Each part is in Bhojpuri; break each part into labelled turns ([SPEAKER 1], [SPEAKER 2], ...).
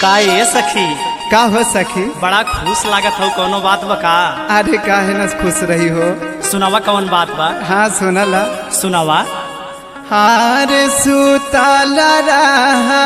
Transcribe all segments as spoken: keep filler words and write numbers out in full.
[SPEAKER 1] का ये सखी
[SPEAKER 2] का हो सखी?
[SPEAKER 1] बड़ा खुश लागत हो, कोनो बात बका?
[SPEAKER 2] अरे काहे न खुश रही हो?
[SPEAKER 1] सुनावा कौन बात बा?
[SPEAKER 2] हाँ सुनला।
[SPEAKER 1] सुनावा।
[SPEAKER 2] हार सुतल रहा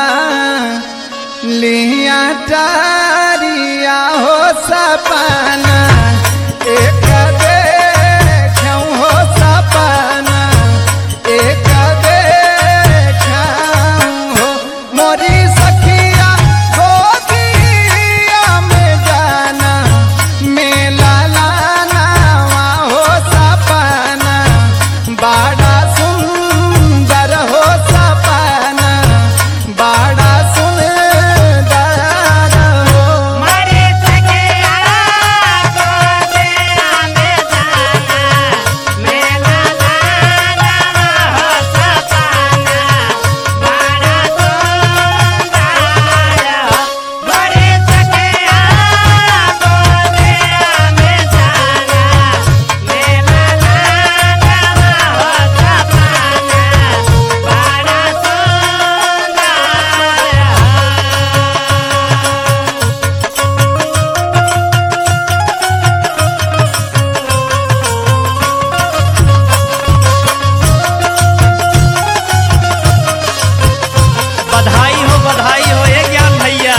[SPEAKER 2] लिया टारिया हो सपना एक देखूं हो सपना एक देखूं हो मोरी सखिया गोदिया में जाना मेला लाना हो सपना बड़ा सुंदर हो सपना बड़ा सुंदर हो
[SPEAKER 3] मारे सखिया गोदिया में जाना मेला लाना हो सपना बड़ा सुंदर हो मारे सखिया गोदिया में जाना मेला लाना हो सपना बड़ा सुंदर हो।
[SPEAKER 1] बधाई हो बधाई हो ये ज्ञान भैया।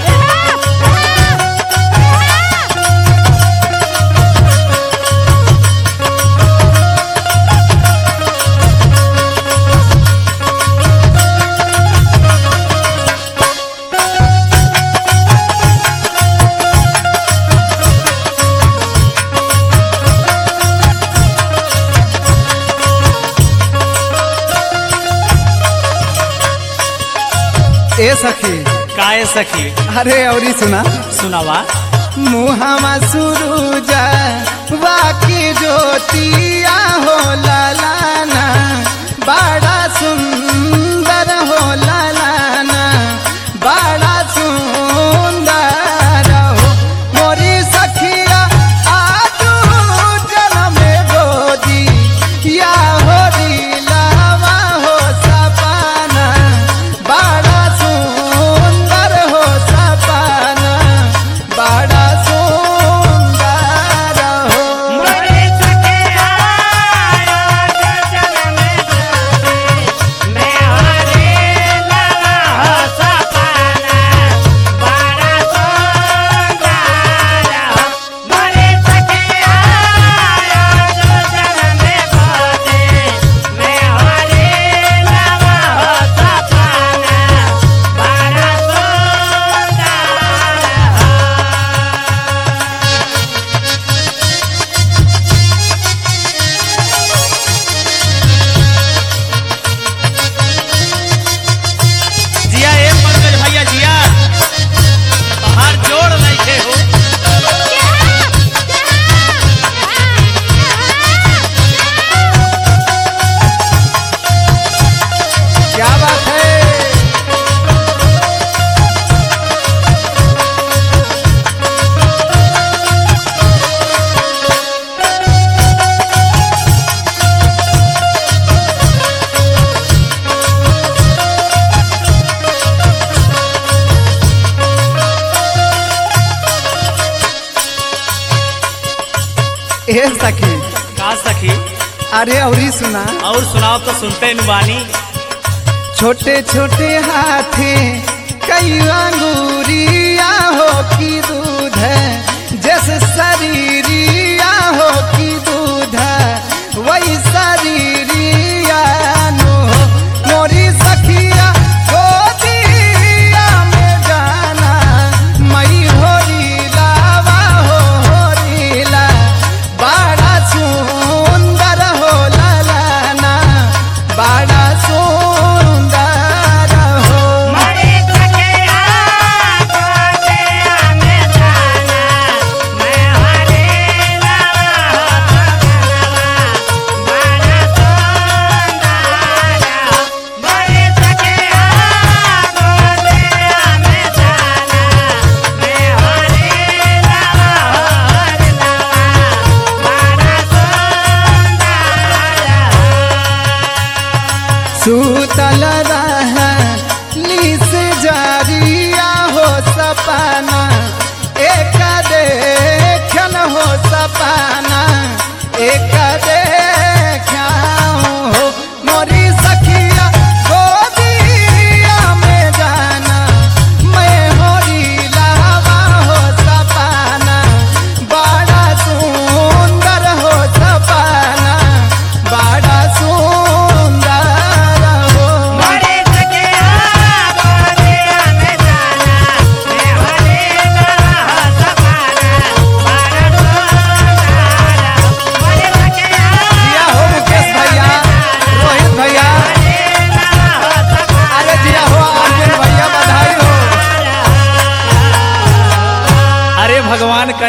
[SPEAKER 2] ए सखी
[SPEAKER 1] का ये सखी?
[SPEAKER 2] अरे औरी सुना।
[SPEAKER 1] सुनावा।
[SPEAKER 2] मुहावा सुरुजा बाकी ज्योतिया हो लालाना बड़ा सुंदर हो लालाना बड़ा सुंदर हो मोरी सखिया आजू जन्म गोदी या हो दिलावा हो सपना बड़ा सुंदर हो सपना बड़ा सुंदर हो
[SPEAKER 3] मारे सखिया जन्म में हरे लाला हो सपना बड़ा सुंदर हो मारे सखिया जन्म में हरे लाला हो सपना बड़ा सुंदर हो।
[SPEAKER 1] जिया ए पंकज भैया जिया, बाहर जोड़ नहीं हो।
[SPEAKER 2] क्या बात है? ए सखी
[SPEAKER 1] का सखी?
[SPEAKER 2] अरे औरी सुना।
[SPEAKER 1] और सुनाओ तो सुनते नुबानी।
[SPEAKER 2] छोटे छोटे हाथे कई अंगूरिया हो की दूध जैसे शरीरिया हो की दूध वही शरीरिया नो मोरी सखिया गोदिया में जाना मई होरी लावा हो होरीला बड़ा सुंदर हो लालाना बड़ा सुंदर हो
[SPEAKER 3] मारे सखिया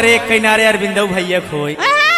[SPEAKER 1] करे किनारे अरविंदो भैया खोई